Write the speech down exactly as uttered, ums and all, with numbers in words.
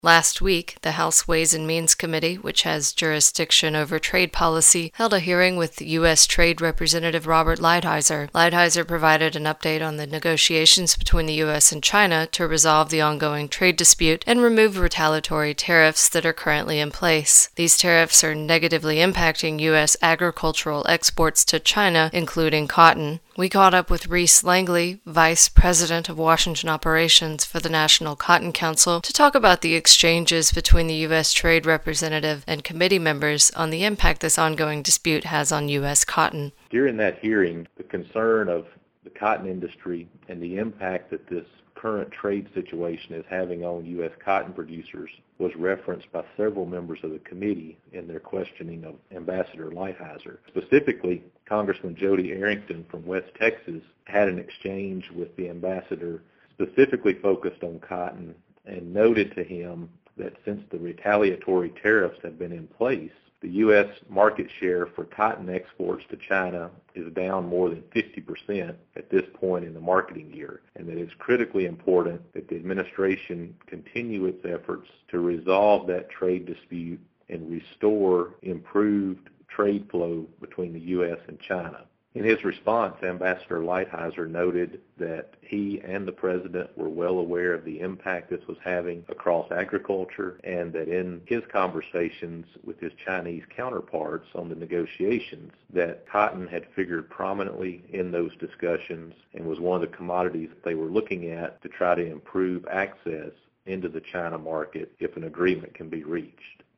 Last week, the House Ways and Means Committee, which has jurisdiction over trade policy, held a hearing with U S Trade Representative Robert Lighthizer. Lighthizer provided an update on the negotiations between the U S and China to resolve the ongoing trade dispute and remove retaliatory tariffs that are currently in place. These tariffs are negatively impacting U S agricultural exports to China, including cotton. We caught up with Reese Langley, Vice President of Washington Operations for the National Cotton Council, to talk about the exchanges between the U S Trade Representative and committee members on the impact this ongoing dispute has on U S cotton. During that hearing, the concern of the cotton industry and the impact that this current trade situation is having on U S cotton producers was referenced by several members of the committee in their questioning of Ambassador Lighthizer. Specifically, Congressman Jody Arrington from West Texas had an exchange with the ambassador specifically focused on cotton and noted to him that since the retaliatory tariffs have been in place, the U S market share for cotton exports to China is down more than fifty percent at this point in the marketing year, and that it's critically important that the administration continue its efforts to resolve that trade dispute and restore improved trade flow between the U S and China. In his response, Ambassador Lighthizer noted that he and the President were well aware of the impact this was having across agriculture, and that in his conversations with his Chinese counterparts on the negotiations, that cotton had figured prominently in those discussions and was one of the commodities that they were looking at to try to improve access into the China market if an agreement can be reached.